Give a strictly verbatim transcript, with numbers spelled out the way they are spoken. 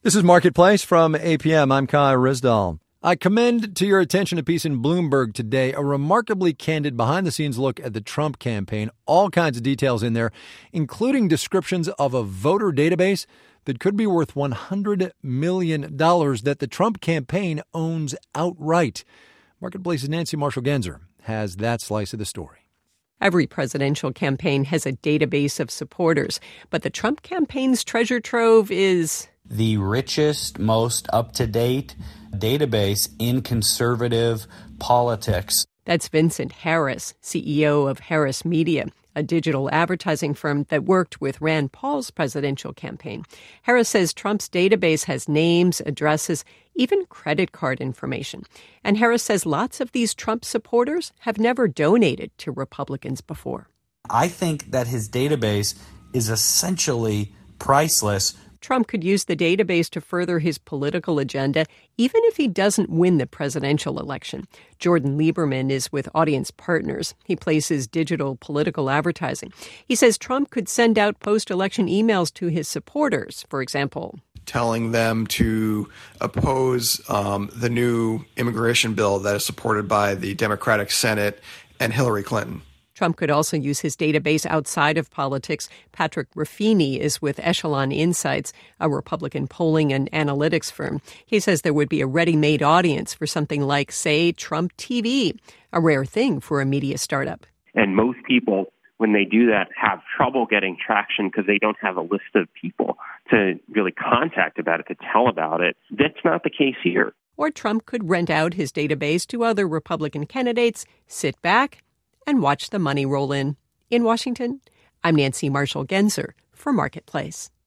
This is Marketplace from A P M. I'm Kai Rizdal. I commend to your attention a piece in Bloomberg today, a remarkably candid behind-the-scenes look at the Trump campaign. All kinds of details in there, including descriptions of a voter database that could be worth one hundred million dollars that the Trump campaign owns outright. Marketplace's Nancy Marshall-Genzer has that slice of the story. Every presidential campaign has a database of supporters, but the Trump campaign's treasure trove is the richest, most up-to-date database in conservative politics. That's Vincent Harris, C E O of Harris Media, a digital advertising firm that worked with Rand Paul's presidential campaign. Harris says Trump's database has names, addresses, even credit card information. And Harris says lots of these Trump supporters have never donated to Republicans before. I think that his database is essentially priceless. Trump could use the database to further his political agenda, even if he doesn't win the presidential election. Jordan Lieberman is with Audience Partners. He places digital political advertising. He says Trump could send out post-election emails to his supporters, for example, telling them to oppose um, the new immigration bill that is supported by the Democratic Senate and Hillary Clinton. Trump could also use his database outside of politics. Patrick Ruffini is with Echelon Insights, a Republican polling and analytics firm. He says there would be a ready-made audience for something like, say, Trump T V, a rare thing for a media startup. And most people, when they do that, have trouble getting traction because they don't have a list of people to really contact about it, to tell about it. That's not the case here. Or Trump could rent out his database to other Republican candidates, sit back, and watch the money roll in. In Washington, I'm Nancy Marshall-Genzer for Marketplace.